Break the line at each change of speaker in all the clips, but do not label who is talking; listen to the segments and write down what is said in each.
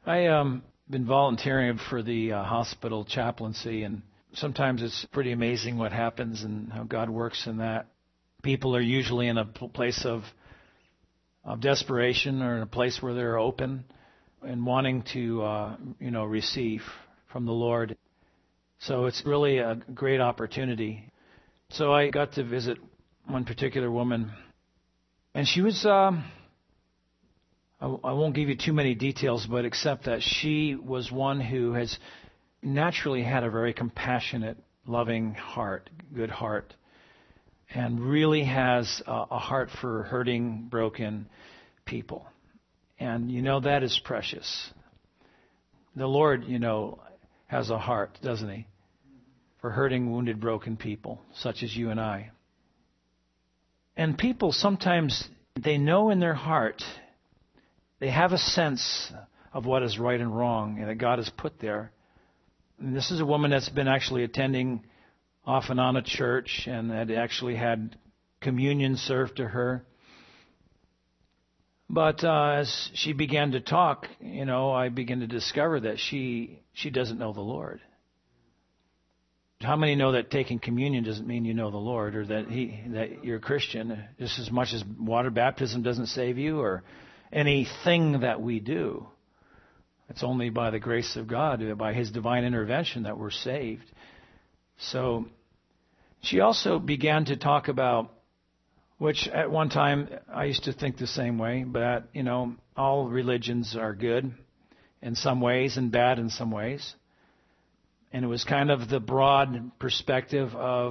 I been volunteering for the hospital chaplaincy, and sometimes it's pretty amazing what happens and how God works in that. People are usually in a place of desperation, or in a place where they're open and wanting to receive from the Lord. So it's really a great opportunity. So I got to visit one particular woman, and she was I won't give you too many details, but except that she was one who has naturally had a very compassionate, loving heart, good heart, and really has a heart for hurting, broken people. And that is precious. The Lord, has a heart, doesn't He, for hurting, wounded, broken people, such as you and I. And people sometimes, they know in their heart, they have a sense of what is right and wrong, and that God has put there. And this is a woman that's been actually attending off and on a church, and had actually had communion served to her. But as she began to talk, I began to discover that she doesn't know the Lord. How many know that taking communion doesn't mean you know the Lord, or that you're a Christian, just as much as water baptism doesn't save you, or anything that we do? It's only by the grace of God, by His divine intervention, that we're saved. So she also began to talk about, which at one time I used to think the same way, but, all religions are good in some ways and bad in some ways. And it was kind of the broad perspective of,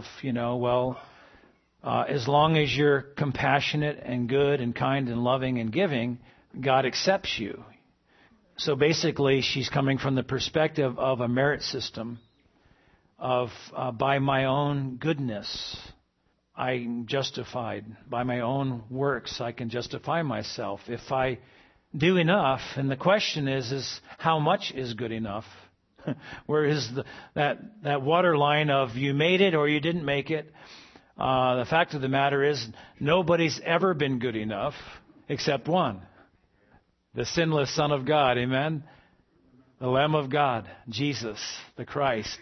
as long as you're compassionate and good and kind and loving and giving, God accepts you. So basically, she's coming from the perspective of a merit system of by my own goodness, I'm justified. By my own works, I can justify myself if I do enough. And the question is how much is good enough? Where is that water line of you made it or you didn't make it? The fact of the matter is nobody's ever been good enough except one. The sinless Son of God, amen? The Lamb of God, Jesus, the Christ.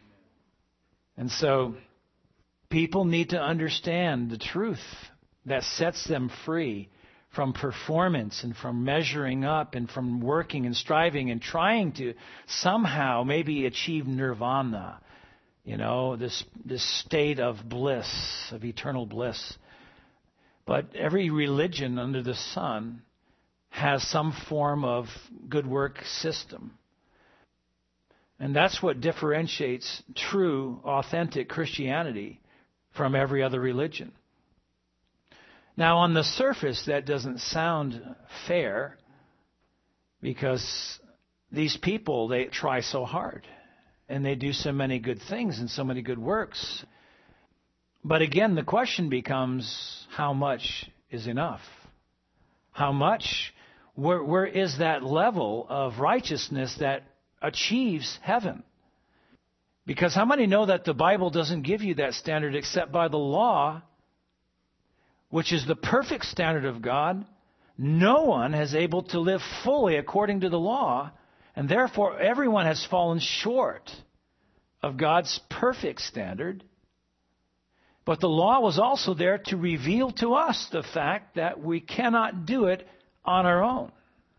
And so people need to understand the truth that sets them free from performance and from measuring up and from working and striving and trying to somehow maybe achieve nirvana, this state of bliss, of eternal bliss. But every religion under the sun has some form of good work system. And that's what differentiates true, authentic Christianity from every other religion. Now, on the surface, that doesn't sound fair, because these people, they try so hard, and they do so many good things and so many good works. But again, the question becomes, how much is enough? How much? Where is that level of righteousness that achieves heaven? Because how many know that the Bible doesn't give you that standard except by the law, which is the perfect standard of God? No one is able to live fully according to the law, and therefore everyone has fallen short of God's perfect standard. But the law was also there to reveal to us the fact that we cannot do it on our own,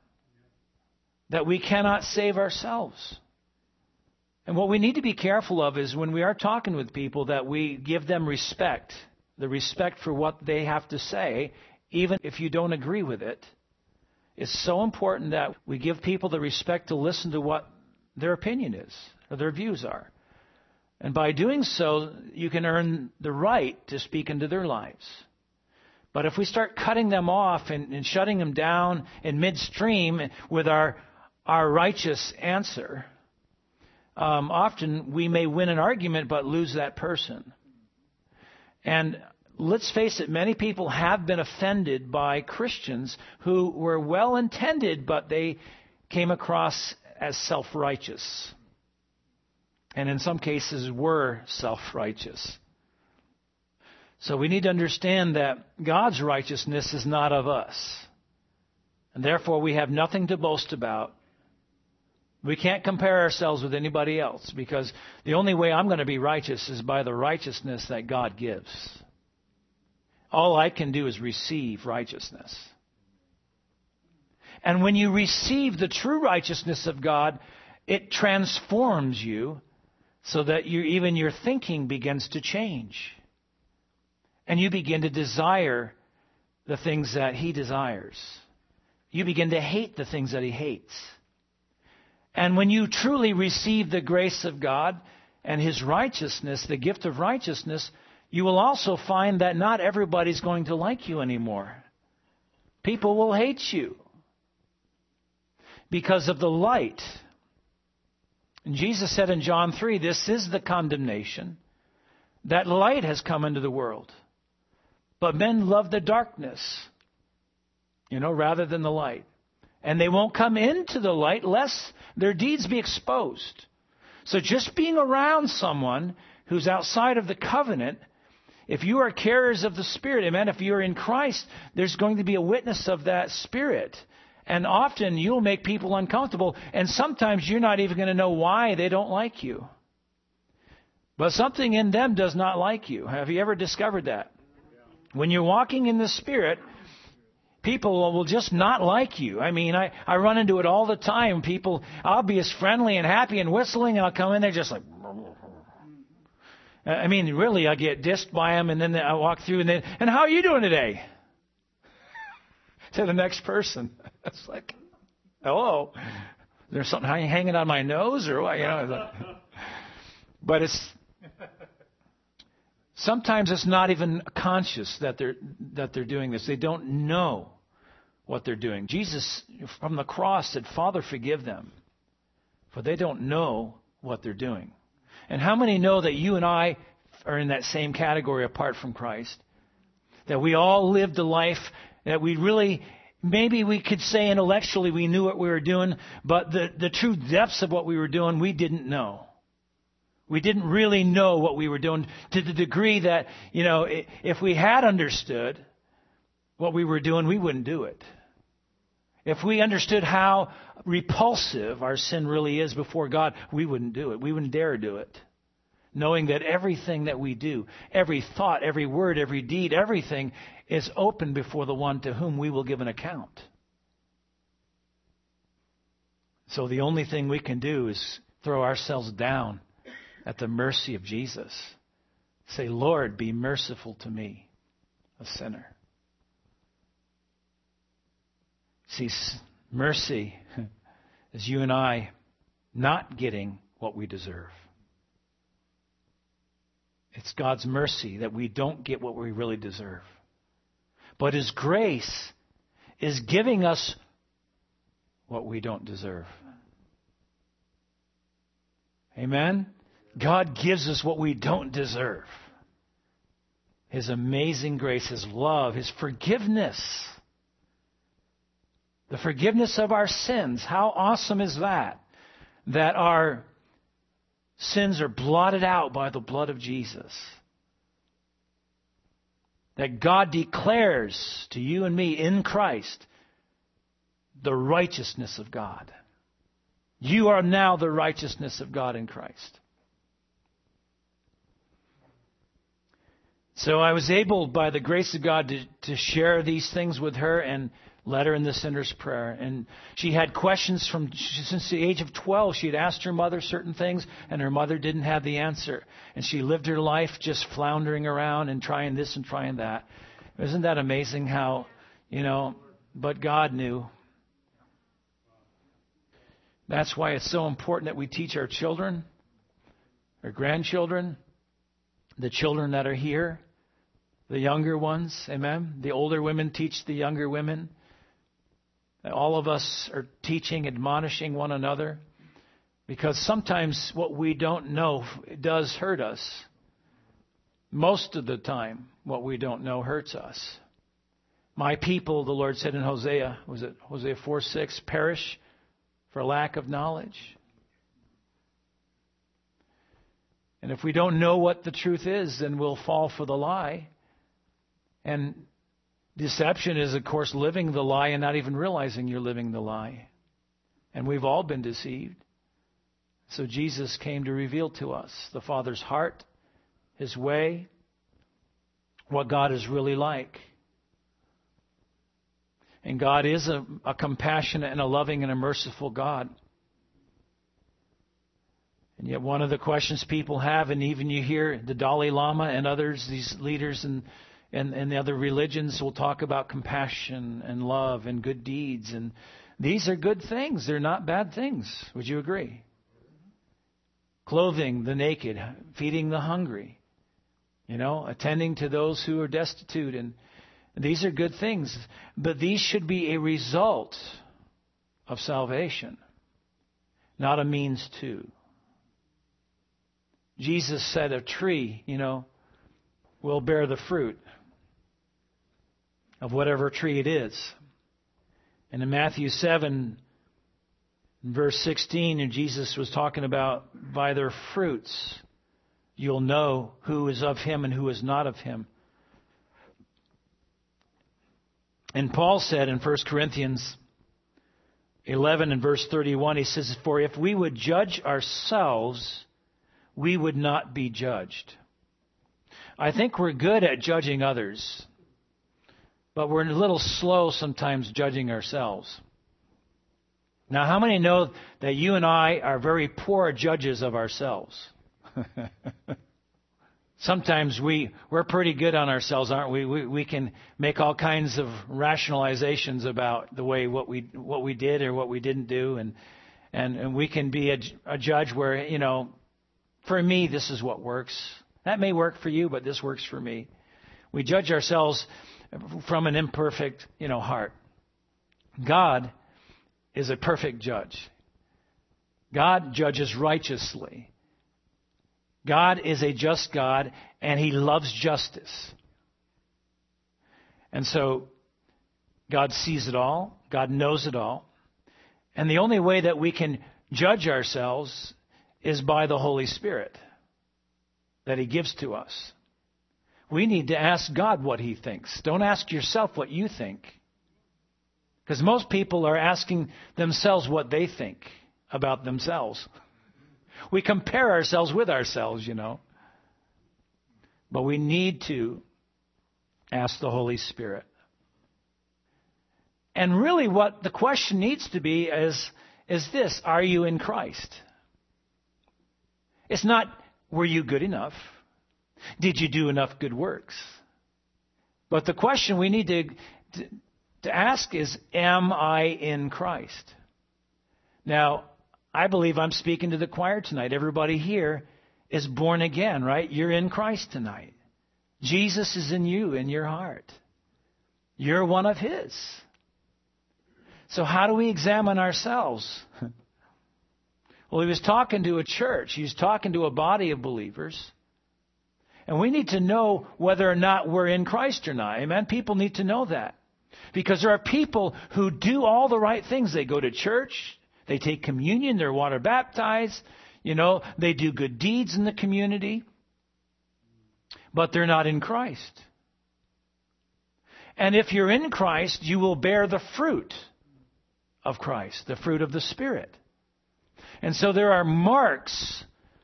that we cannot save ourselves. And what we need to be careful of is when we are talking with people that we give them respect, the respect for what they have to say, even if you don't agree with it. It's so important that we give people the respect to listen to what their opinion is, or their views are. And by doing so, you can earn the right to speak into their lives. But if we start cutting them off and shutting them down in midstream with our righteous answer, often we may win an argument but lose that person. And let's face it, many people have been offended by Christians who were well-intended, but they came across as self-righteous. And in some cases were self-righteous. So we need to understand that God's righteousness is not of us. And therefore we have nothing to boast about. We can't compare ourselves with anybody else, because the only way I'm going to be righteous is by the righteousness that God gives. All I can do is receive righteousness. And when you receive the true righteousness of God, it transforms you so that even your thinking begins to change. And you begin to desire the things that He desires. You begin to hate the things that He hates. And when you truly receive the grace of God and His righteousness, the gift of righteousness, you will also find that not everybody's going to like you anymore. People will hate you because of the light. And Jesus said in John 3, this is the condemnation, that light has come into the world. But men love the darkness, rather than the light. And they won't come into the light lest their deeds be exposed. So just being around someone who's outside of the covenant, if you are carriers of the Spirit, amen, if you're in Christ, there's going to be a witness of that Spirit. And often you'll make people uncomfortable, and sometimes you're not even going to know why they don't like you. But something in them does not like you. Have you ever discovered that? When you're walking in the Spirit, people will just not like you. I mean, I run into it all the time. People, I'll be as friendly and happy and whistling, and I'll come in there just like... I mean, really, I get dissed by them, and then I walk through, and how are you doing today? To the next person. It's like, hello. There's something hanging on my nose or what? But sometimes it's not even conscious that they're doing this. They don't know what they're doing. Jesus, from the cross, said, Father, forgive them, for they don't know what they're doing. And how many know that you and I are in that same category apart from Christ? That we all lived a life that we really, maybe we could say intellectually we knew what we were doing, but the true depths of what we were doing, we didn't know. We didn't really know what we were doing to the degree that, if we had understood what we were doing, we wouldn't do it. If we understood how repulsive our sin really is before God, we wouldn't do it. We wouldn't dare do it. Knowing that everything that we do, every thought, every word, every deed, everything is open before the one to whom we will give an account. So the only thing we can do is throw ourselves down at the mercy of Jesus. Say, Lord, be merciful to me, a sinner. See, mercy is you and I not getting what we deserve. It's God's mercy that we don't get what we really deserve. But His grace is giving us what we don't deserve. Amen? God gives us what we don't deserve. His amazing grace, His love, His forgiveness. The forgiveness of our sins. How awesome is that? That our sins are blotted out by the blood of Jesus. That God declares to you and me in Christ the righteousness of God. You are now the righteousness of God in Christ. So I was able, by the grace of God, to share these things with her and led her in the sinner's prayer. And she had questions since the age of 12. She had asked her mother certain things, and her mother didn't have the answer. And she lived her life just floundering around and trying this and trying that. Isn't that amazing how, but God knew. That's why it's so important that we teach our children, our grandchildren, the children that are here, the younger ones, amen? The older women teach the younger women. All of us are teaching, admonishing one another, because sometimes what we don't know does hurt us. Most of the time, what we don't know hurts us. My people, the Lord said in Hosea, was it Hosea 4:6, perish for lack of knowledge. And if we don't know what the truth is, then we'll fall for the lie. And deception is, of course, living the lie and not even realizing you're living the lie. And we've all been deceived. So Jesus came to reveal to us the Father's heart, His way, what God is really like. And God is a compassionate and a loving and a merciful God. And yet one of the questions people have, and even you hear the Dalai Lama and others, these leaders and the other religions will talk about compassion and love and good deeds. And these are good things. They're not bad things. Would you agree? Clothing the naked, feeding the hungry, attending to those who are destitute. And these are good things. But these should be a result of salvation, not a means to. Jesus said a tree, will bear the fruit of whatever tree it is. And in Matthew 7, verse 16, and Jesus was talking about by their fruits, you'll know who is of Him and who is not of Him. And Paul said in 1 Corinthians 11 and verse 31, he says, for if we would judge ourselves, we would not be judged. I think we're good at judging others, but we're a little slow sometimes judging ourselves. Now, how many know that you and I are very poor judges of ourselves? Sometimes we're pretty good on ourselves, aren't we? We can make all kinds of rationalizations about the way what we did or what we didn't do, and we can be a judge where, for me, this is what works. That may work for you, but this works for me. We judge ourselves from an imperfect, heart. God is a perfect judge. God judges righteously. God is a just God, and He loves justice. And so God sees it all. God knows it all. And the only way that we can judge ourselves is by the Holy Spirit that He gives to us. We need to ask God what He thinks. Don't ask yourself what you think. Because most people are asking themselves what they think about themselves. We compare ourselves with ourselves, But we need to ask the Holy Spirit. And really what the question needs to be is this: are you in Christ? It's not, were you good enough? Did you do enough good works? But the question we need to ask is, am I in Christ? Now, I believe I'm speaking to the choir tonight. Everybody here is born again, right? You're in Christ tonight. Jesus is in you, in your heart. You're one of His. So how do we examine ourselves? Well, He was talking to a church. He was talking to a body of believers. And we need to know whether or not we're in Christ or not. Amen? People need to know that. Because there are people who do all the right things. They go to church. They take communion. They're water baptized. They do good deeds in the community. But they're not in Christ. And if you're in Christ, you will bear the fruit of Christ, the fruit of the Spirit. And so there are marks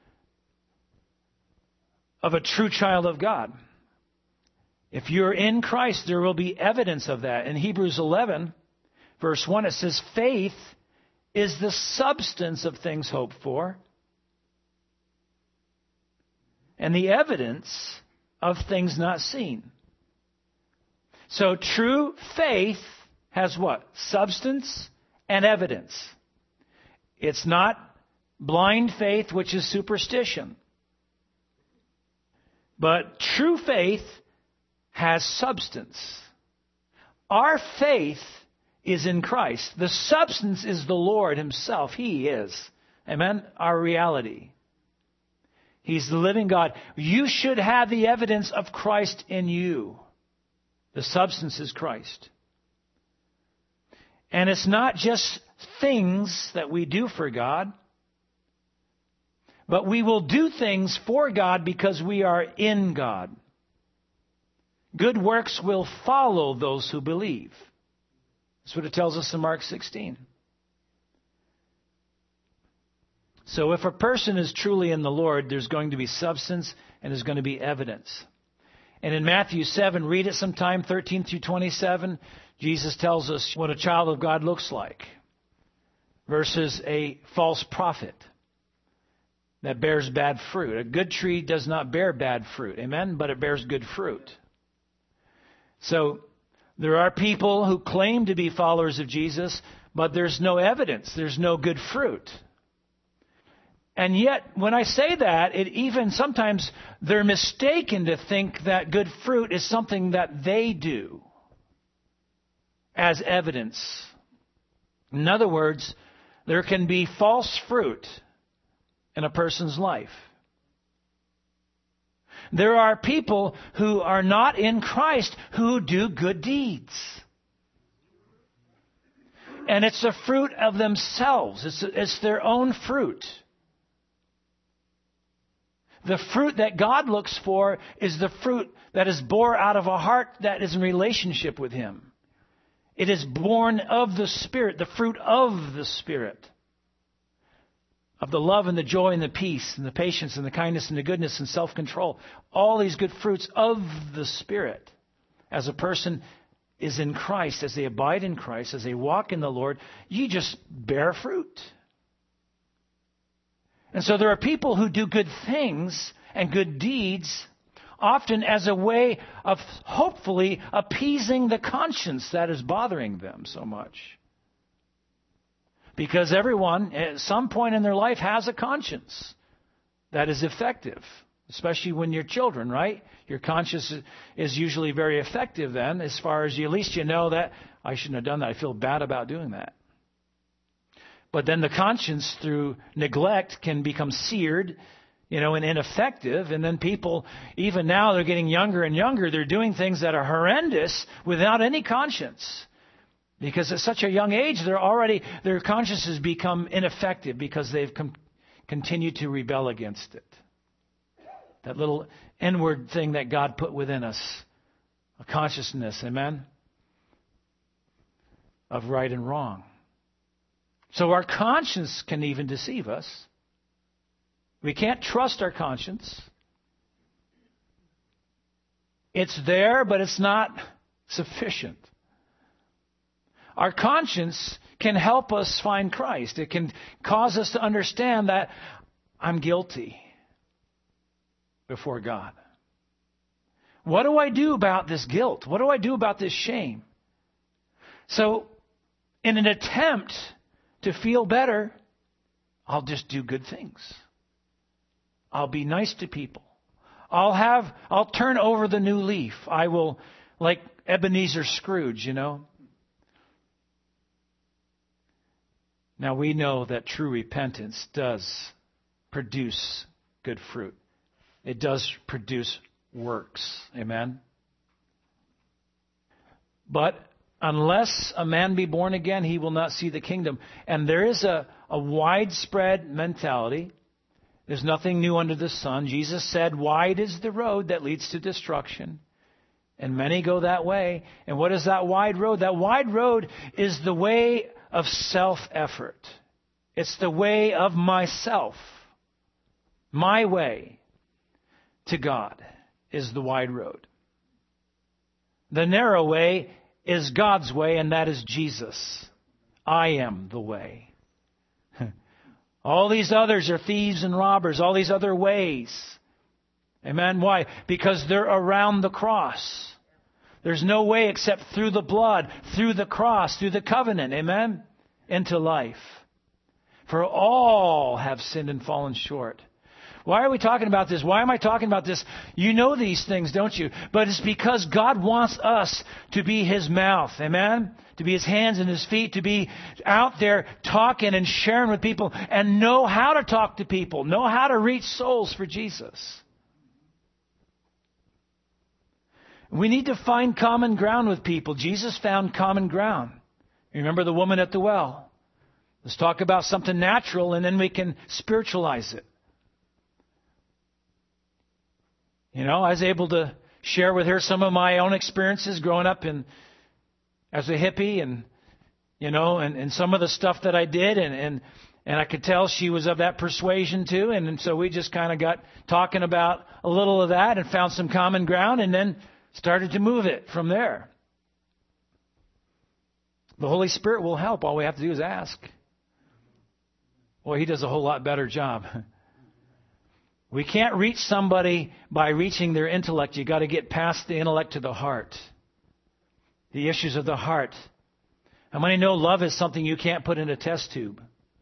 of a true child of God. If you're in Christ, there will be evidence of that. In Hebrews 11, verse 1, it says, faith is the substance of things hoped for, and the evidence of things not seen. So true faith has what? Substance and evidence. It's not blind faith, which is superstition. But true faith has substance. Our faith is in Christ. The substance is the Lord Himself. He is. Amen? Our reality. He's the living God. You should have the evidence of Christ in you. The substance is Christ. And it's not just things that we do for God, but we will do things for God because we are in God. Good works will follow those who believe. That's what it tells us in Mark 16. So if a person is truly in the Lord, there's going to be substance and there's going to be evidence. And in Matthew 7, read it sometime, 13 through 27, Jesus tells us what a child of God looks like versus a false prophet that bears bad fruit. A good tree does not bear bad fruit, amen, but it bears good fruit. So there are people who claim to be followers of Jesus, but there's no evidence, there's no good fruit. And yet, when I say that, it even sometimes they're mistaken to think that good fruit is something that they do as evidence. In other words, there can be false fruit in a person's life. There are people who are not in Christ who do good deeds. And it's a fruit of themselves. It's their own fruit. The fruit that God looks for is the fruit that is born out of a heart that is in relationship with Him. It is born of the Spirit, the fruit of the Spirit. Of the love and the joy and the peace and the patience and the kindness and the goodness and self-control. All these good fruits of the Spirit. As a person is in Christ, as they abide in Christ, as they walk in the Lord, you just bear fruit. And so there are people who do good things and good deeds, often as a way of hopefully appeasing the conscience that is bothering them so much. Because everyone, at some point in their life, has a conscience that is effective. Especially when you're children, right? Your conscience is usually very effective then, as far as at least you know that, I shouldn't have done that. I feel bad about doing that. But then the conscience, through neglect, can become seared, and ineffective. And then people, even now, they're getting younger and younger. They're doing things that are horrendous without any conscience. Because at such a young age, their consciences become ineffective because they've continued to rebel against it. That little inward thing that God put within us, a consciousness, amen, of right and wrong. So our conscience can even deceive us. We can't trust our conscience. It's there, but it's not sufficient. Our conscience can help us find Christ. It can cause us to understand that I'm guilty before God. What do I do about this guilt? What do I do about this shame? So, in an attempt to feel better, I'll just do good things. I'll be nice to people. I'll turn over the new leaf. I will, like Ebenezer Scrooge, Now we know that true repentance does produce good fruit. It does produce works. Amen? But unless a man be born again, he will not see the kingdom. And there is a widespread mentality. There's nothing new under the sun. Jesus said, wide is the road that leads to destruction, and many go that way. And what is that wide road? That wide road is the way of self-effort. It's the way of myself. My way to God is the wide road. The narrow way is God's way, and that is Jesus. I am the way. All these others are thieves and robbers, all these other ways. Amen? Why? Because they're around the cross. There's no way except through the blood, through the cross, through the covenant. Amen? Into life. For all have sinned and fallen short. Why are we talking about this? Why am I talking about this? You know these things, don't you? But it's because God wants us to be His mouth. Amen? To be His hands and His feet. To be out there talking and sharing with people. And know how to talk to people. Know how to reach souls for Jesus. We need to find common ground with people. Jesus found common ground. Remember the woman at the well. Let's talk about something natural and then we can spiritualize it. I was able to share with her some of my own experiences growing up as a hippie and some of the stuff that I did. And And I could tell she was of that persuasion too. And so we just kind of got talking about a little of that and found some common ground and then started to move it from there. The Holy Spirit will help. All we have to do is ask. Well, He does a whole lot better job. We can't reach somebody by reaching their intellect. You've got to get past the intellect to the heart. The issues of the heart. How many know love is something you can't put in a test tube?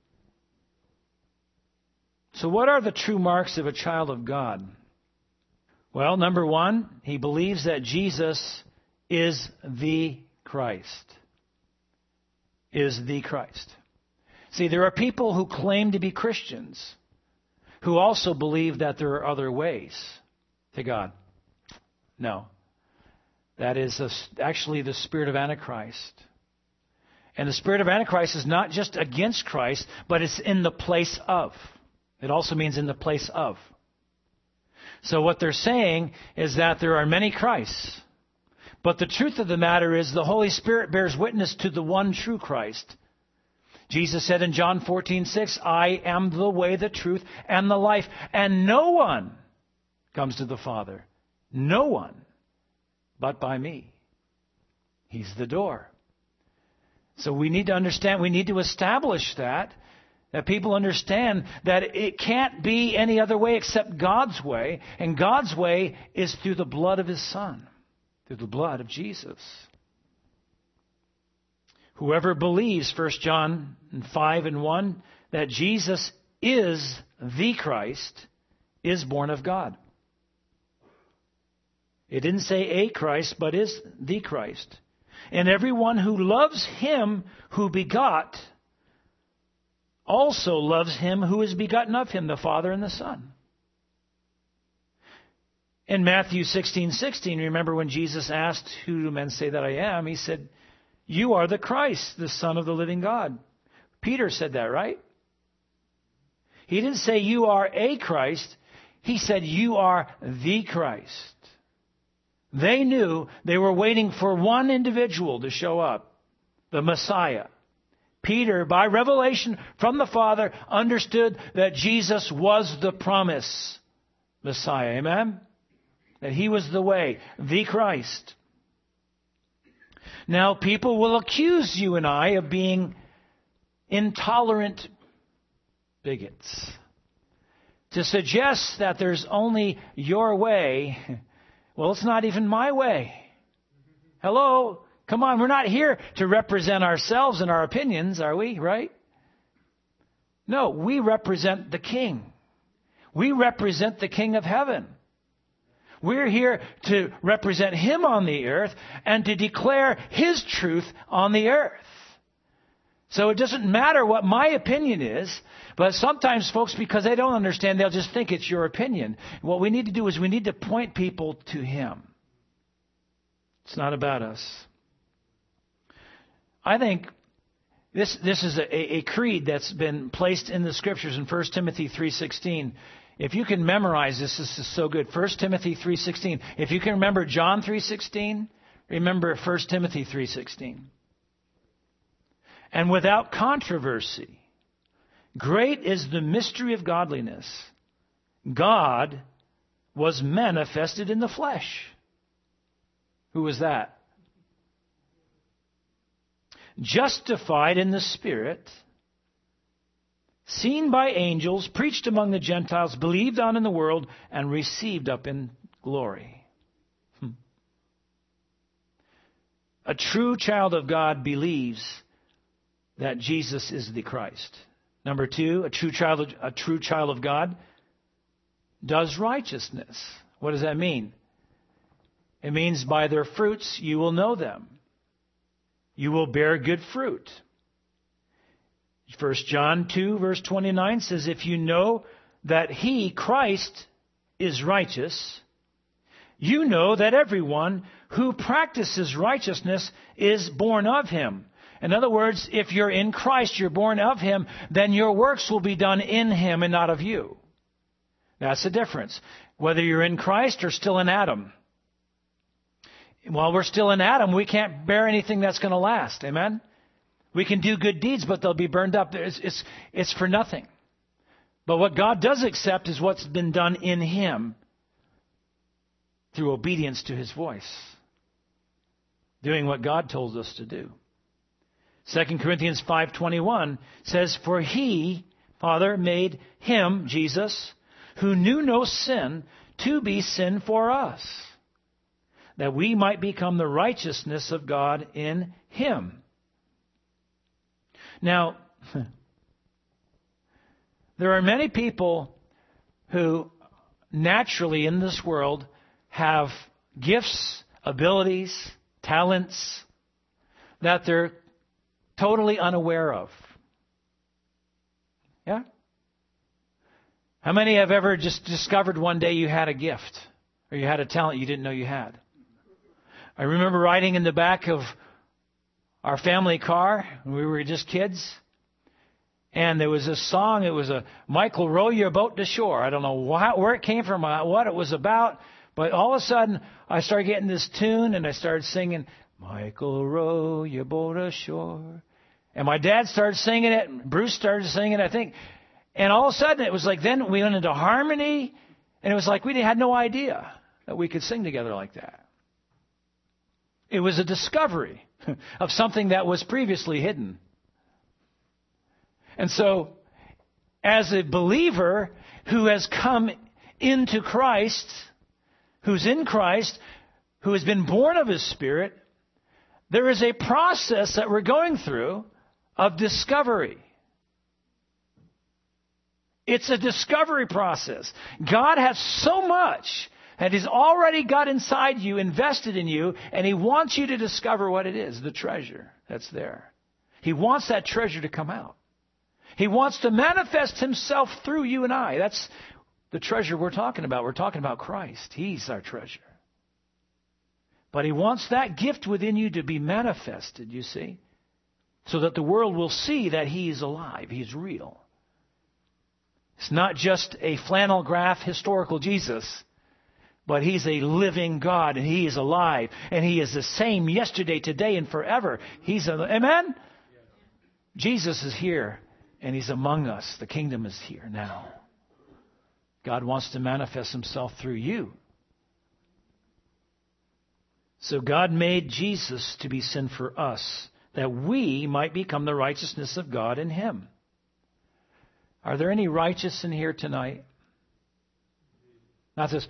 So what are the true marks of a child of God? Well, number one, he believes that Jesus is the Christ. Is the Christ. See, there are people who claim to be Christians who also believe that there are other ways to God. No. That is actually the spirit of Antichrist. And the spirit of Antichrist is not just against Christ, but it's in the place of. It also means in the place of. So what they're saying is that there are many Christs. But the truth of the matter is the Holy Spirit bears witness to the one true Christ. Jesus said in John 14:6, I am the way, the truth, and the life. And no one comes to the Father. No one but by me. He's the door. So we need to understand, we need to establish that people understand that it can't be any other way except God's way. And God's way is through the blood of His Son, through the blood of Jesus. Whoever believes, 1 John 5:1, that Jesus is the Christ, is born of God. It didn't say a Christ, but is the Christ. And everyone who loves Him who begot also loves Him who is begotten of Him, the Father and the Son. In Matthew 16:16, remember when Jesus asked, who do men say that I am? He said, you are the Christ, the Son of the living God. Peter said that, right? He didn't say you are a Christ. He said you are the Christ. They knew they were waiting for one individual to show up, the Messiah. Peter, by revelation from the Father, understood that Jesus was the promise Messiah. Amen? That He was the way, the Christ. Now, people will accuse you and I of being intolerant bigots. To suggest that there's only your way, well, it's not even my way. Hello? Come on, we're not here to represent ourselves and our opinions, are we? Right? No, we represent the King. We represent the King of heaven. We're here to represent Him on the earth and to declare His truth on the earth. So it doesn't matter what my opinion is, but sometimes folks, because they don't understand, they'll just think it's your opinion. What we need to do is we need to point people to Him. It's not about us. I think this is a creed that's been placed in the Scriptures in 1 Timothy 3:16. If you can memorize this is so good. 1 Timothy 3:16. If you can remember John 3:16, remember 1 Timothy 3:16. And without controversy, great is the mystery of godliness. God was manifested in the flesh. Who was that? Justified in the Spirit, seen by angels, preached among the Gentiles, believed on in the world, and received up in glory. A true child of God believes that Jesus is the Christ. Number two, a true child of God does righteousness. What does that mean? It means by their fruits you will know them. You will bear good fruit. 1 John 2 verse 29 says, if you know that He, Christ, is righteous, you know that everyone who practices righteousness is born of Him. In other words, if you're in Christ, you're born of Him, then your works will be done in Him and not of you. That's the difference. Whether you're in Christ or still in Adam. While we're still in Adam, we can't bear anything that's going to last. Amen? We can do good deeds, but they'll be burned up. It's for nothing. But what God does accept is what's been done in Him through obedience to His voice. Doing what God told us to do. 2 Corinthians 5:21 says, "For He, Father, made Him, Jesus, who knew no sin, to be sin for us, that we might become the righteousness of God in Him." Now, there are many people who naturally in this world have gifts, abilities, talents that they're totally unaware of. Yeah? How many have ever just discovered one day you had a gift or you had a talent you didn't know you had? I remember riding in the back of our family car when we were just kids, and there was a song. It was a "Michael, row your boat to shore." I don't know where it came from, what it was about, but all of a sudden I started getting this tune, and I started singing, "Michael, row your boat ashore." And my dad started singing it, and Bruce started singing it, I think. And all of a sudden it was like then we went into harmony, and it was like we had no idea that we could sing together like that. It was a discovery of something that was previously hidden. And so, as a believer who has come into Christ, who's in Christ, who has been born of His Spirit, there is a process that we're going through of discovery. It's a discovery process. God has so much that He's already got inside you, invested in you, and He wants you to discover what it is, the treasure that's there. He wants that treasure to come out. He wants to manifest Himself through you and I. That's the treasure we're talking about. We're talking about Christ. He's our treasure. But He wants that gift within you to be manifested, you see, so that the world will see that He is alive. He's real. It's not just a flannel graph historical Jesus, but He's a living God, and He is alive, and He is the same yesterday, today, and forever. Amen? Jesus is here, and He's among us. The kingdom is here now. God wants to manifest Himself through you. So God made Jesus to be sin for us, that we might become the righteousness of God in Him. Are there any righteous in here tonight? Not this.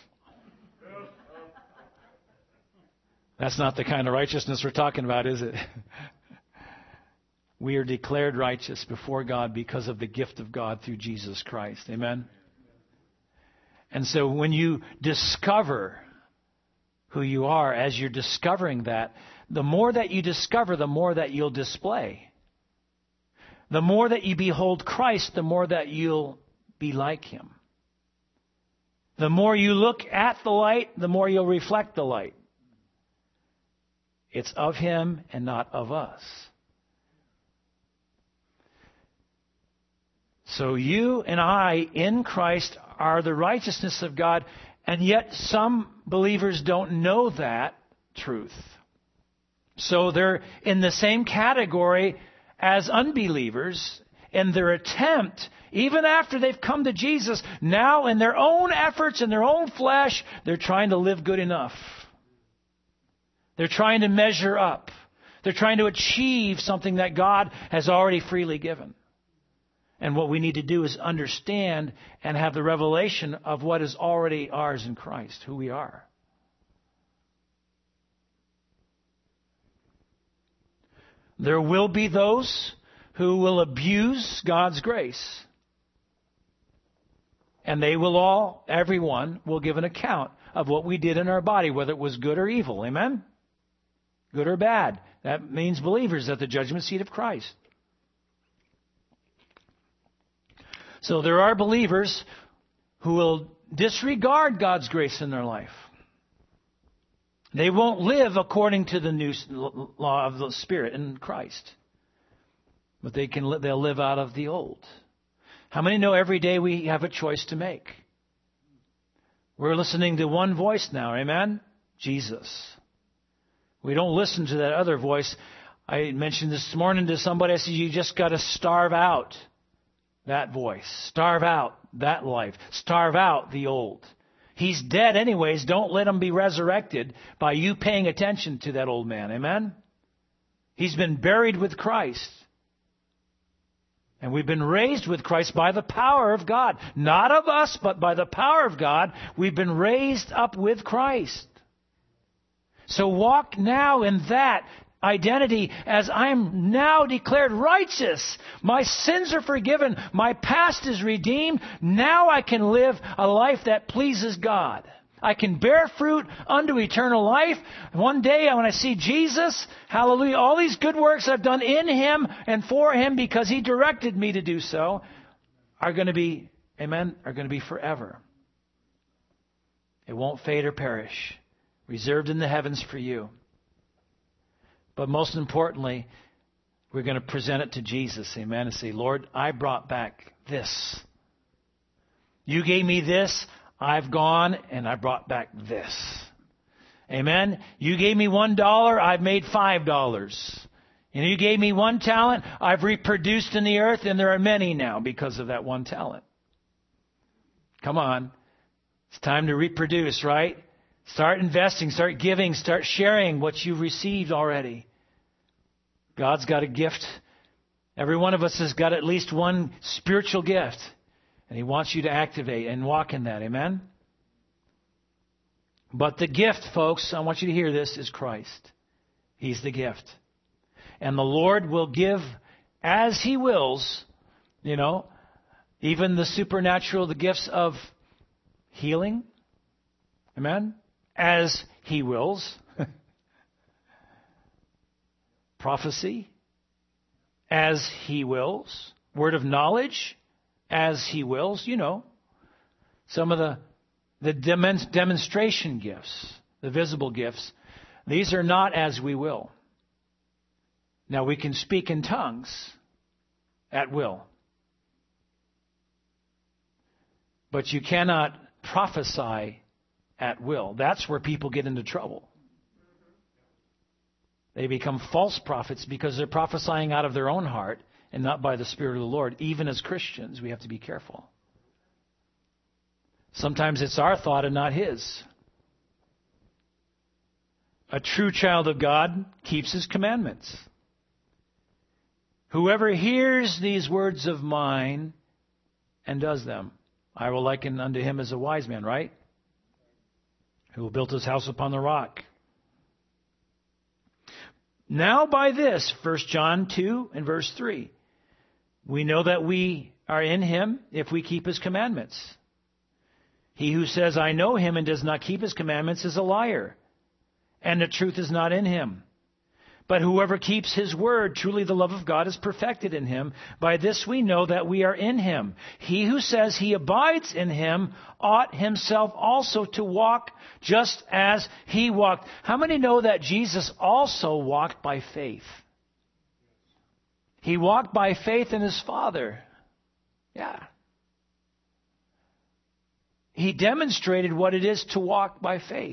That's not the kind of righteousness we're talking about, is it? We are declared righteous before God because of the gift of God through Jesus Christ. Amen? And so when you discover who you are, as you're discovering that, the more that you discover, the more that you'll display. The more that you behold Christ, the more that you'll be like Him. The more you look at the light, the more you'll reflect the light. It's of Him and not of us. So you and I in Christ are the righteousness of God, and yet some believers don't know that truth. So they're in the same category as unbelievers in their attempt, even after they've come to Jesus, now in their own efforts, in their own flesh, they're trying to live good enough. They're trying to measure up. They're trying to achieve something that God has already freely given. And what we need to do is understand and have the revelation of what is already ours in Christ, who we are. There will be those who will abuse God's grace. And they will everyone will give an account of what we did in our body, whether it was good or evil. Amen? Good or bad. That means believers at the judgment seat of Christ. So there are believers who will disregard God's grace in their life. They won't live according to the new law of the Spirit in Christ. But they'll live out of the old. How many know every day we have a choice to make? We're listening to one voice now, amen? Jesus. We don't listen to that other voice. I mentioned this morning to somebody, I said, you just got to starve out that voice. Starve out that life. Starve out the old. He's dead anyways. Don't let him be resurrected by you paying attention to that old man. Amen? He's been buried with Christ. And we've been raised with Christ by the power of God. Not of us, but by the power of God. We've been raised up with Christ. So walk now in that identity as I am now declared righteous. My sins are forgiven. My past is redeemed. Now I can live a life that pleases God. I can bear fruit unto eternal life. One day when I see Jesus, hallelujah, all these good works I've done in Him and for Him because He directed me to do so are going to be, amen, are going to be forever. It won't fade or perish. Reserved in the heavens for you. But most importantly, we're going to present it to Jesus, amen, and say, Lord, I brought back this. You gave me this. I've gone and I brought back this. Amen. You gave me $1. I've made $5. And you gave me 1 talent. I've reproduced in the earth, and there are many now because of that 1 talent. Come on. It's time to reproduce, right? Start investing, start giving, start sharing what you've received already. God's got a gift. Every one of us has got at least one spiritual gift. And He wants you to activate and walk in that. Amen? But the gift, folks, I want you to hear this, is Christ. He's the gift. And the Lord will give as He wills, you know, even the supernatural, the gifts of healing. Amen? As He wills. Prophecy. As He wills. Word of knowledge. As He wills, you know. Some of the demonstration gifts, the visible gifts, these are not as we will. Now we can speak in tongues at will. But you cannot prophesy at will. That's where people get into trouble. They become false prophets because they're prophesying out of their own heart and not by the Spirit of the Lord. Even as Christians, we have to be careful. Sometimes it's our thought and not His. A true child of God keeps His commandments. Whoever hears these words of mine and does them, I will liken unto him as a wise man, right? Who built his house upon the rock. Now by this, 1 John 2 and verse 3, we know that we are in Him if we keep His commandments. He who says, I know Him and does not keep His commandments is a liar, and the truth is not in him. But whoever keeps His word, truly the love of God is perfected in him. By this we know that we are in Him. He who says he abides in Him ought himself also to walk just as He walked. How many know that Jesus also walked by faith? He walked by faith in His Father. Yeah. He demonstrated what it is to walk by faith.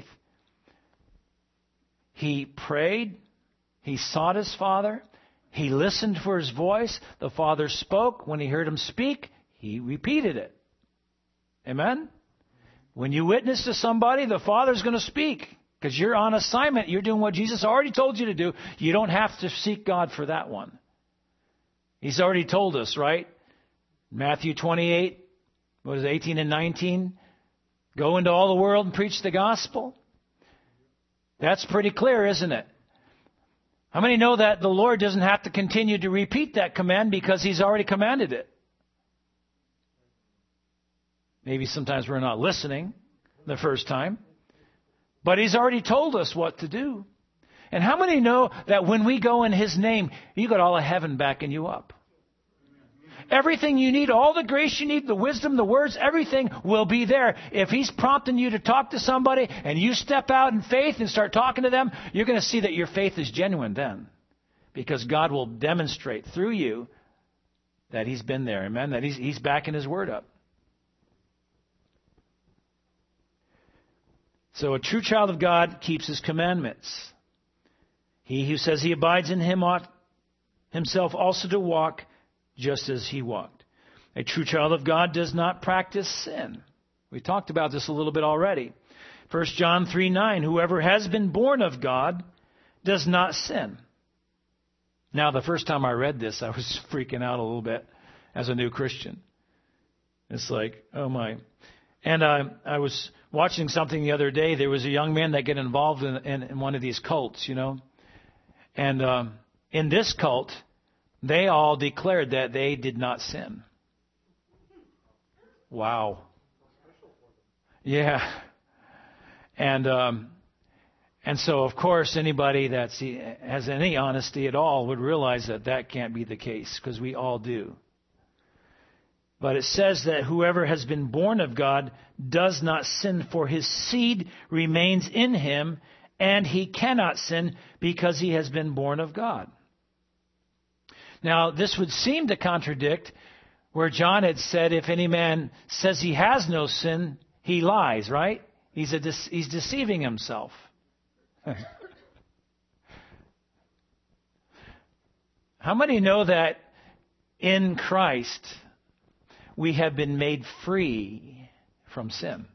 He prayed. He sought His Father. He listened for His voice. The Father spoke. When He heard Him speak, He repeated it. Amen? When you witness to somebody, the Father's going to speak. Because you're on assignment. You're doing what Jesus already told you to do. You don't have to seek God for that one. He's already told us, right? Matthew 28, 18 and 19? Go into all the world and preach the gospel. That's pretty clear, isn't it? How many know that the Lord doesn't have to continue to repeat that command because He's already commanded it? Maybe sometimes we're not listening the first time. But He's already told us what to do. And how many know that when we go in His name, you got all of heaven backing you up? Everything you need, all the grace you need, the wisdom, the words, everything will be there. If He's prompting you to talk to somebody and you step out in faith and start talking to them, you're going to see that your faith is genuine then. Because God will demonstrate through you that He's been there. Amen? That He's backing His word up. So a true child of God keeps His commandments. He who says he abides in him ought himself also to walk just as he walked. A true child of God does not practice sin. We talked about this a little bit already. 1 John 3:9, whoever has been born of God does not sin. Now, the first time I read this, I was freaking out a little bit as a new Christian. It's like, oh my. And I was watching something the other day. There was a young man that got involved in one of these cults, And in this cult, they all declared that they did not sin. Wow. Yeah. And so, of course, anybody that has any honesty at all would realize that that can't be the case, because we all do. But it says that whoever has been born of God does not sin, for his seed remains in him, and he cannot sin because he has been born of God. Now, this would seem to contradict where John had said, if any man says he has no sin, he lies, right? He's deceiving himself. How many know that in Christ we have been made free from sin?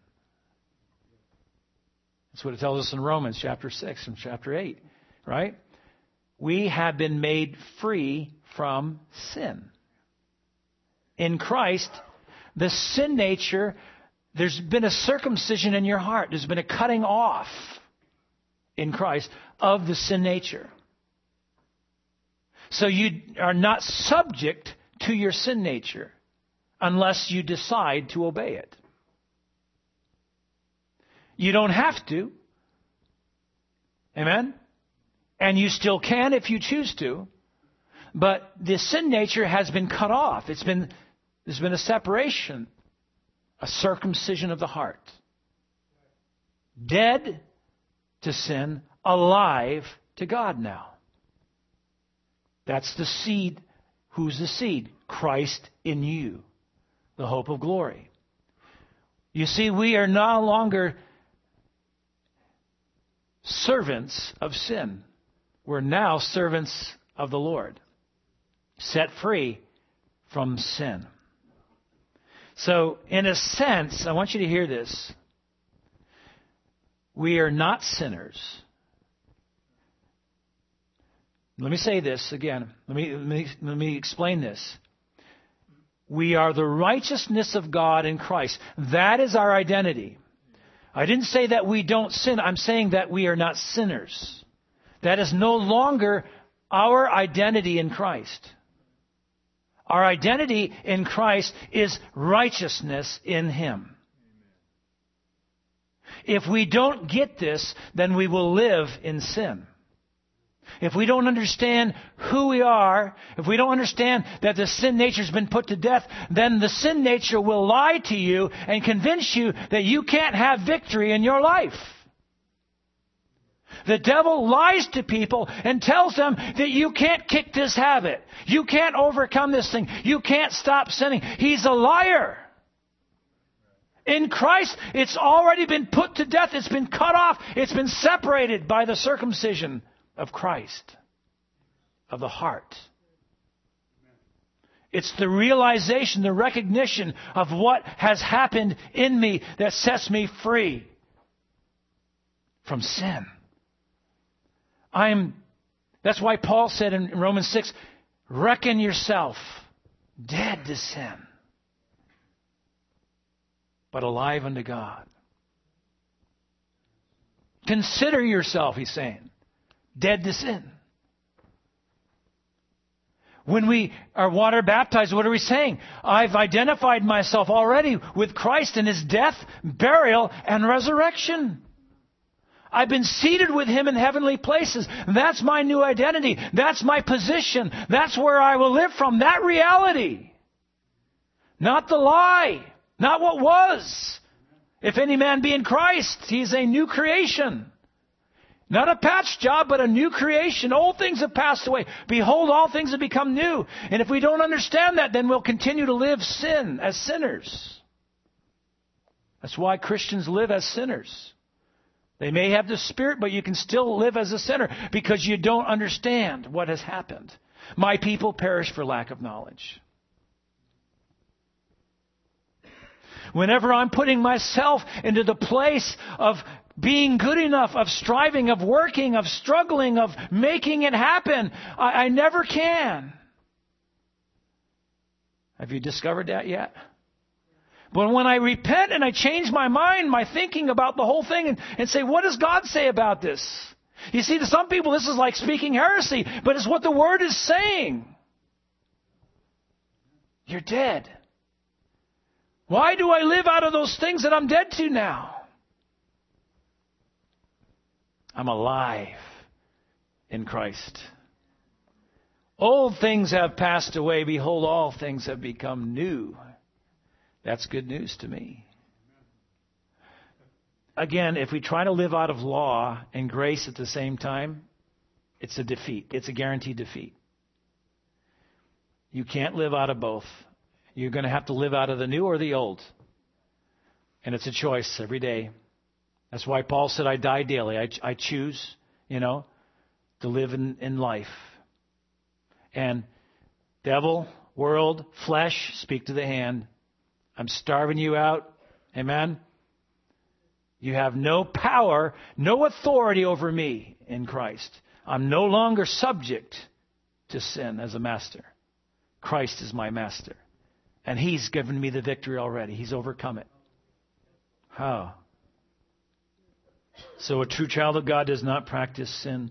That's what it tells us in Romans chapter 6 and chapter 8, right? We have been made free from sin. In Christ, the sin nature, there's been a circumcision in your heart. There's been a cutting off in Christ of the sin nature. So you are not subject to your sin nature unless you decide to obey it. You don't have to. Amen? And you still can if you choose to. But the sin nature has been cut off. There's been a separation, a circumcision of the heart. Dead to sin, alive to God now. That's the seed. Who's the seed? Christ in you, the hope of glory. You see, we are no longer servants of sin. We're now servants of the Lord, set free from sin. So, in a sense, I want you to hear this. We are not sinners. Let me say this again. Let me explain this. We are the righteousness of God in Christ. That is our identity. I didn't say that we don't sin. I'm saying that we are not sinners. That is no longer our identity in Christ. Our identity in Christ is righteousness in Him. If we don't get this, then we will live in sin. If we don't understand who we are, if we don't understand that the sin nature has been put to death, then the sin nature will lie to you and convince you that you can't have victory in your life. The devil lies to people and tells them that you can't kick this habit. You can't overcome this thing. You can't stop sinning. He's a liar. In Christ, it's already been put to death. It's been cut off. It's been separated by the circumcision of Christ, of the heart. It's the realization, the recognition of what has happened in me that sets me free from sin. That's why Paul said in Romans 6, reckon yourself dead to sin, but alive unto God. Consider yourself, he's saying, dead to sin. When we are water baptized, what are we saying? I've identified myself already with Christ in His death, burial, and resurrection. I've been seated with Him in heavenly places. That's my new identity. That's my position. That's where I will live from. That reality. Not the lie. Not what was. If any man be in Christ, he is a new creation. Not a patch job, but a new creation. Old things have passed away. Behold, all things have become new. And if we don't understand that, then we'll continue to live sin as sinners. That's why Christians live as sinners. They may have the Spirit, but you can still live as a sinner because you don't understand what has happened. My people perish for lack of knowledge. Whenever I'm putting myself into the place of being good enough, of striving, of working, of struggling, of making it happen, I never can. Have you discovered that yet? But when I repent and I change my mind, my thinking about the whole thing, and say, what does God say about this? You see, to some people this is like speaking heresy, but it's what the Word is saying. You're dead. Why do I live out of those things that I'm dead to now? I'm alive in Christ. Old things have passed away. Behold, all things have become new. That's good news to me. Again, if we try to live out of law and grace at the same time, it's a defeat. It's a guaranteed defeat. You can't live out of both. You're going to have to live out of the new or the old. And it's a choice every day. That's why Paul said, I die daily. I choose, to live in life. And devil, world, flesh, speak to the hand. I'm starving you out. Amen. You have no power, no authority over me in Christ. I'm no longer subject to sin as a master. Christ is my master. And He's given me the victory already. He's overcome it. How? So a true child of God does not practice sin.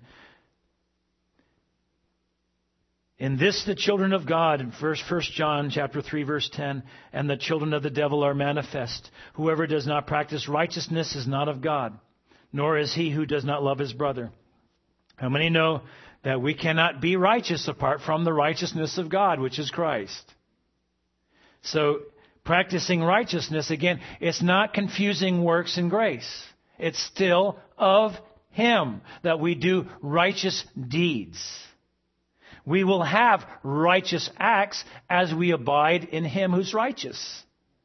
In this, the children of God, in 1 John chapter 3, verse 10, and the children of the devil are manifest. Whoever does not practice righteousness is not of God, nor is he who does not love his brother. How many know that we cannot be righteous apart from the righteousness of God, which is Christ? So, practicing righteousness, again, it's not confusing works and grace. It's still of Him that we do righteous deeds. We will have righteous acts as we abide in Him who's righteous.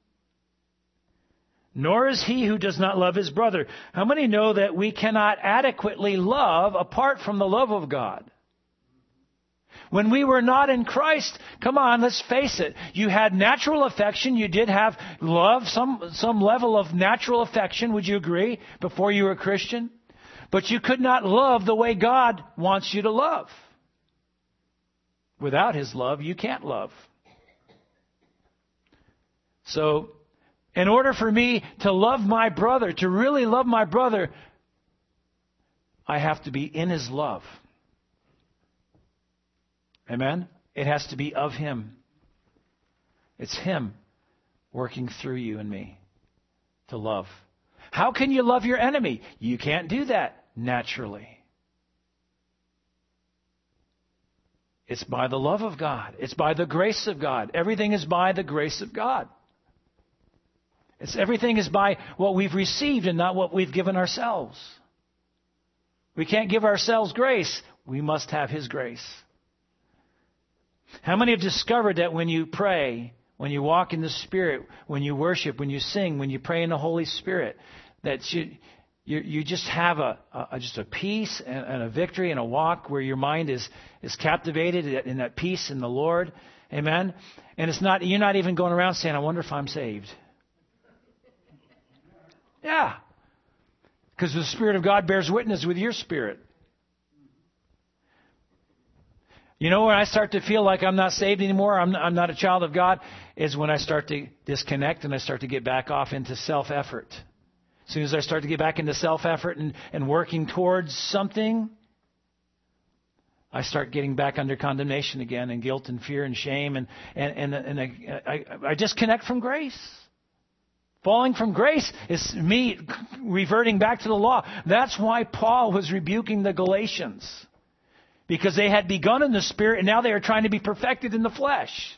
Nor is he who does not love his brother. How many know that we cannot adequately love apart from the love of God? When we were not in Christ, come on, let's face it. You had natural affection. You did have love, some level of natural affection, would you agree, before you were a Christian? But you could not love the way God wants you to love. Without His love, you can't love. So, in order for me to love my brother, to really love my brother, I have to be in His love. Amen? It has to be of Him. It's Him working through you and me to love. How can you love your enemy? You can't do that naturally. It's by the love of God. It's by the grace of God. Everything is by the grace of God. Everything is by what we've received and not what we've given ourselves. We can't give ourselves grace. We must have His grace. How many have discovered that when you pray, when you walk in the Spirit, when you worship, when you sing, when you pray in the Holy Spirit, that you just have just a peace and a victory and a walk where your mind is captivated in that peace in the Lord. Amen? And you're not even going around saying, I wonder if I'm saved. Yeah. Because the Spirit of God bears witness with your spirit. You know, when I start to feel like I'm not saved anymore, I'm not a child of God, is when I start to disconnect and I start to get back off into self-effort. As soon as I start to get back into self-effort and working towards something, I start getting back under condemnation again and guilt and fear and shame. And I disconnect from grace. Falling from grace is me reverting back to the law. That's why Paul was rebuking the Galatians. Because they had begun in the Spirit and now they are trying to be perfected in the flesh.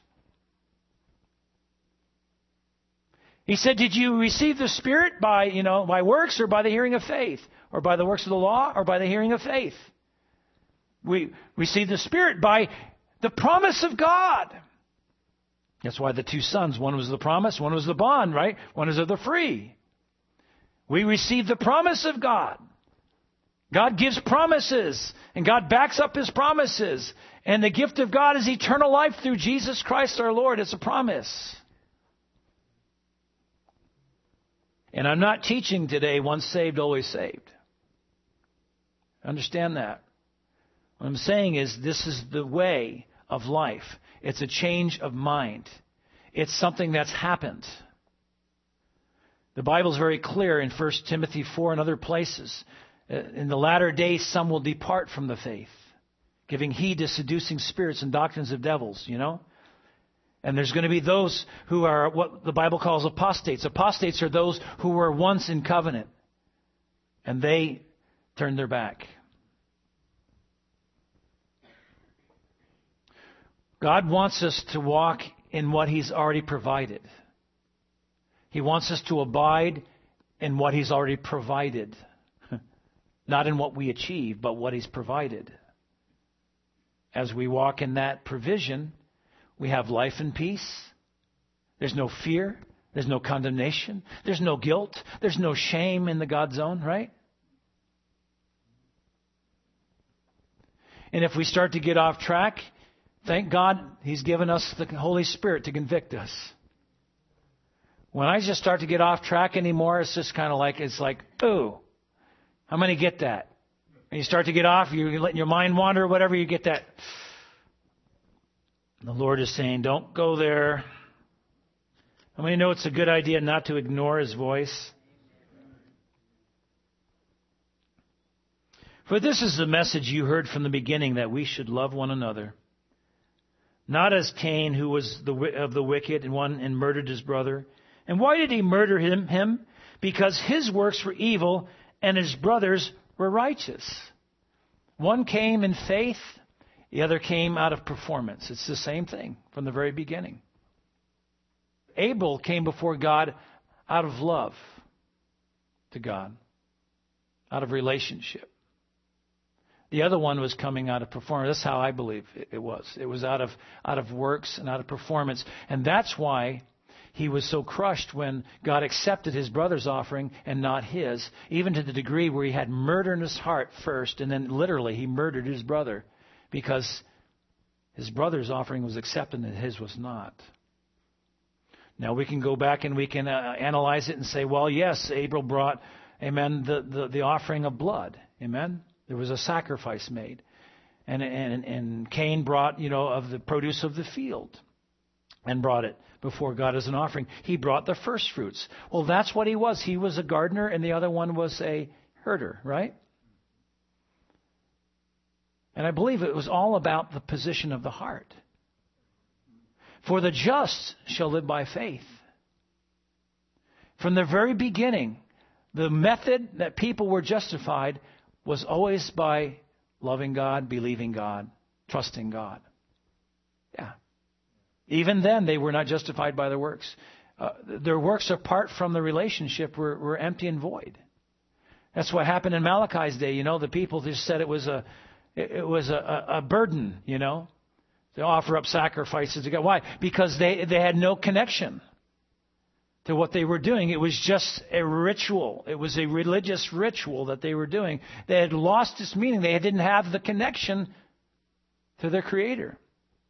He said, did you receive the Spirit by works or by the hearing of faith? Or by the works of the law or by the hearing of faith? We receive the Spirit by the promise of God. That's why the two sons, one was the promise, one was the bond, right? One is of the free. We receive the promise of God. God gives promises, and God backs up His promises. And the gift of God is eternal life through Jesus Christ our Lord. It's a promise. And I'm not teaching today once saved, always saved. Understand that. What I'm saying is this is the way of life. It's a change of mind. It's something that's happened. The Bible is very clear in 1 Timothy 4 and other places. In the latter days, some will depart from the faith, giving heed to seducing spirits and doctrines of devils, you know. And there's going to be those who are what the Bible calls apostates. Apostates are those who were once in covenant, and they turned their back. God wants us to walk in what He's already provided. He wants us to abide in what He's already provided. Not in what we achieve, but what He's provided. As we walk in that provision, we have life and peace. There's no fear. There's no condemnation. There's no guilt. There's no shame in the God zone, right? And if we start to get off track, thank God He's given us the Holy Spirit to convict us. When I just start to get off track anymore, it's just kind of like, ooh, how many get that? And you start to get off, you're letting your mind wander or whatever, you get that. The Lord is saying, don't go there. How many know it's a good idea not to ignore His voice? For this is the message you heard from the beginning, that we should love one another. Not as Cain, who was of the wicked and murdered his brother. And why did he murder him? Because his works were evil and his brothers were righteous. One came in faith, the other came out of performance. It's the same thing from the very beginning. Abel came before God out of love to God, out of relationship. The other one was coming out of performance. That's how I believe it was. It was out of works and out of performance. And that's why he was so crushed when God accepted his brother's offering and not his, even to the degree where he had murder in his heart first, and then literally he murdered his brother because his brother's offering was accepted and his was not. Now we can go back and we can analyze it and say, well, yes, Abel brought, amen, the offering of blood. Amen. There was a sacrifice made. And Cain brought, of the produce of the field and brought it before God as an offering. He brought the first fruits. Well, that's what he was. He was a gardener and the other one was a herder, right? And I believe it was all about the position of the heart. For the just shall live by faith. From the very beginning, the method that people were justified was always by loving God, believing God, trusting God. Yeah. Even then, they were not justified by their works. Their works apart from the relationship were empty and void. That's what happened in Malachi's day. The people just said it was a burden, to offer up sacrifices to God. Why? Because they had no connection to what they were doing. It was just a ritual. It was a religious ritual that they were doing. They had lost its meaning. They didn't have the connection to their Creator.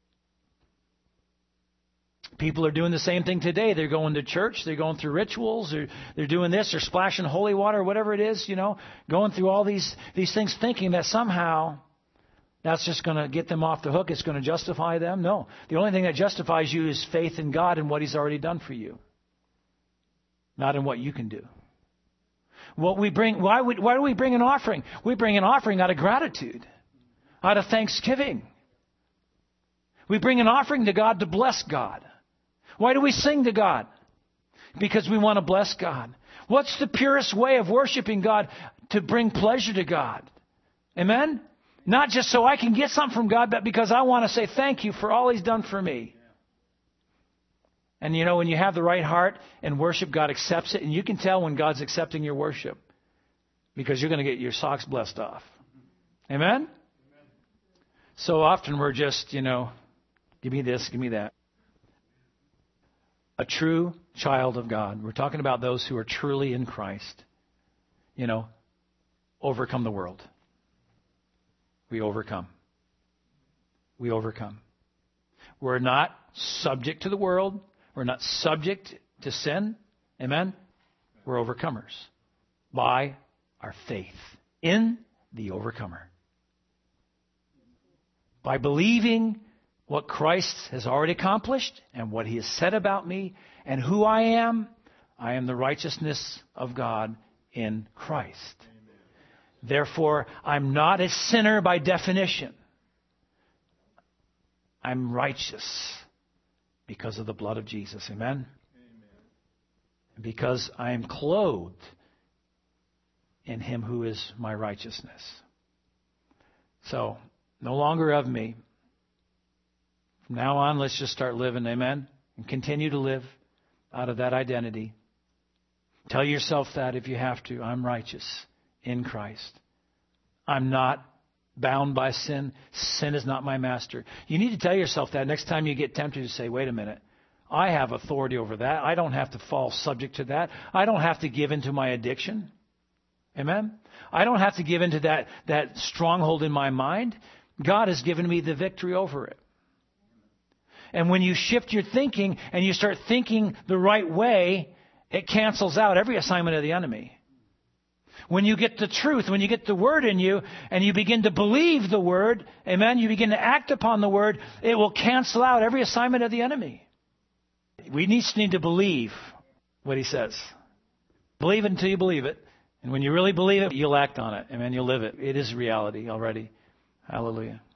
People are doing the same thing today. They're going to church. They're going through rituals. They're doing this. They're splashing holy water, whatever it is, going through all these things thinking that somehow that's just going to get them off the hook. It's going to justify them. No. The only thing that justifies you is faith in God and what He's already done for you. Not in what you can do. What we bring, why do we bring an offering? We bring an offering out of gratitude, out of thanksgiving. We bring an offering to God to bless God. Why do we sing to God? Because we want to bless God. What's the purest way of worshiping God? To bring pleasure to God. Amen? Not just so I can get something from God, but because I want to say thank you for all He's done for me. And when you have the right heart and worship, God accepts it. And you can tell when God's accepting your worship because you're going to get your socks blessed off. Amen? So often we're just, give me this, give me that. A true child of God. We're talking about those who are truly in Christ. overcome the world. We overcome. We overcome. We're not subject to the world. We're not subject to sin. Amen? We're overcomers by our faith in the overcomer. By believing what Christ has already accomplished and what He has said about me and who I am the righteousness of God in Christ. Amen. Therefore, I'm not a sinner by definition. I'm righteous because of the blood of Jesus. Amen? Amen. Because I am clothed in Him who is my righteousness. So, no longer of me. From now on, let's just start living, amen? And continue to live out of that identity. Tell yourself that if you have to. I'm righteous in Christ. I'm not bound by sin. Sin is not my master. You need to tell yourself that next time you get tempted to say, wait a minute, I have authority over that. I don't have to fall subject to that. I don't have to give into my addiction. Amen? I don't have to give into that stronghold in my mind. God has given me the victory over it. And when you shift your thinking and you start thinking the right way, it cancels out every assignment of the enemy. When you get the truth, when you get the Word in you, and you begin to believe the Word, amen, you begin to act upon the Word, it will cancel out every assignment of the enemy. We just need to believe what He says. Believe it until you believe it. And when you really believe it, you'll act on it. Amen, you'll live it. It is reality already. Hallelujah.